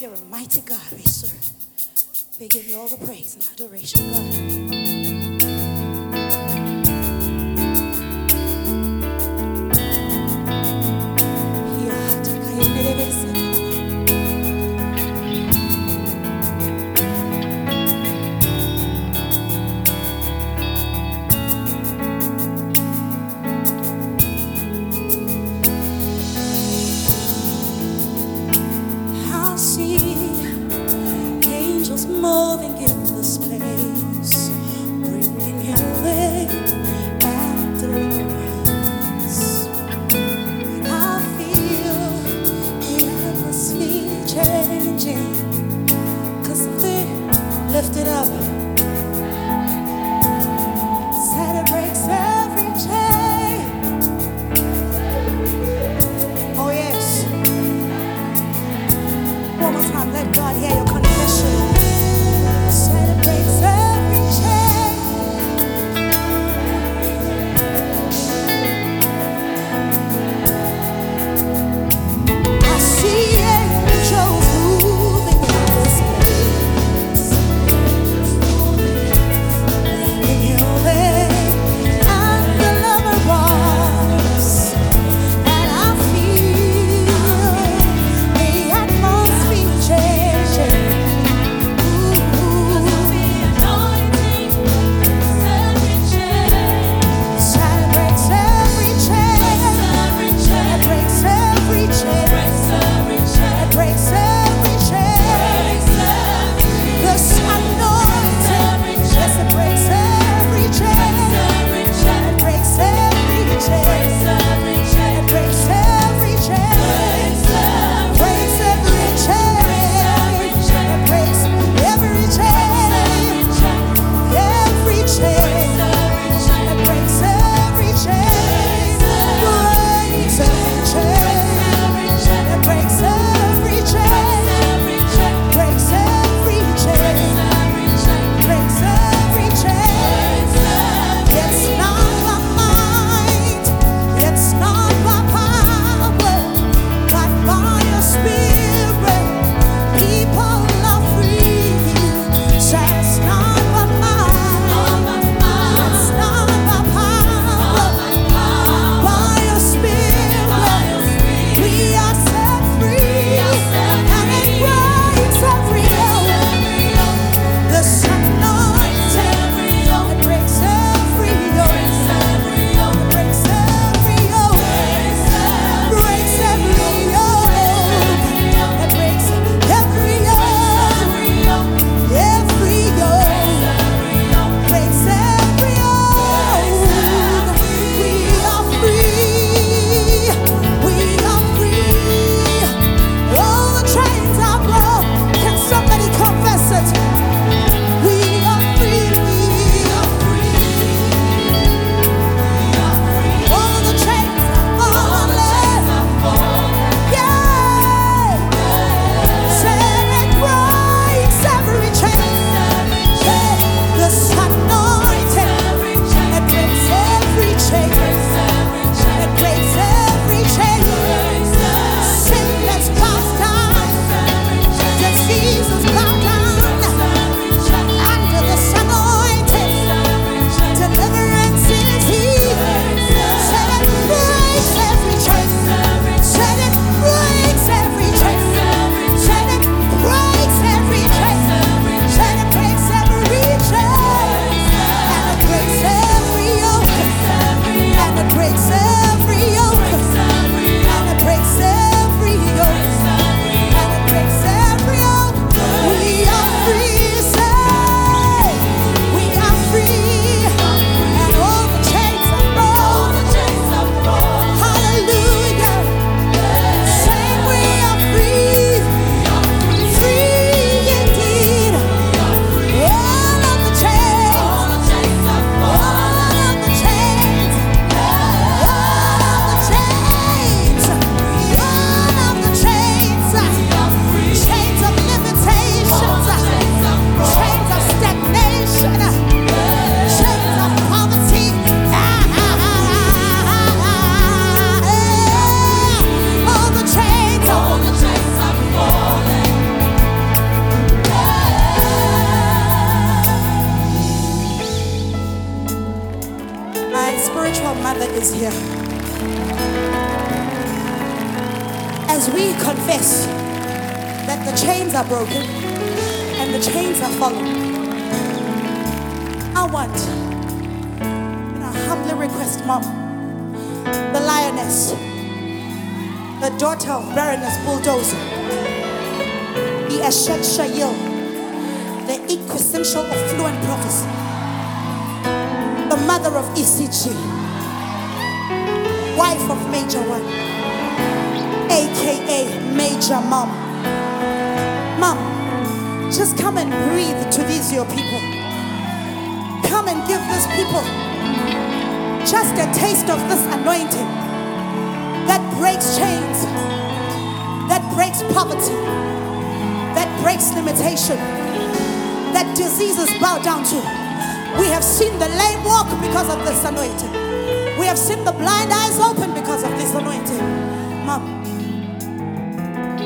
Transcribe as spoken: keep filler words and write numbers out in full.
You're a mighty God we serve. We give you all the praise and adoration, God. Moving in this place, bringing healing and deliverance. And I feel the atmosphere changing, 'cause they lifted up, said it breaks every chain. Oh yes. One more time, let God hear your confession. Celebrates every chain. I see angels moving in this place, bringing healing and deliverance. And I feel the atmosphere changing. is here. As we confess that the chains are broken and the chains are falling, I want, and I humbly request, Mom, the lioness, the daughter of Baroness Bulldozer, the Eshet Shayil, the equessential of fluent prophecy, the mother of E C G, wife of Major One, aka Major Mom. Mom, just come and breathe to these your people. Come and give these people just a taste of this anointing that breaks chains, that breaks poverty, that breaks limitation, that diseases bow down to. We have seen the lame walk because of this anointing. We have seen the blind eyes open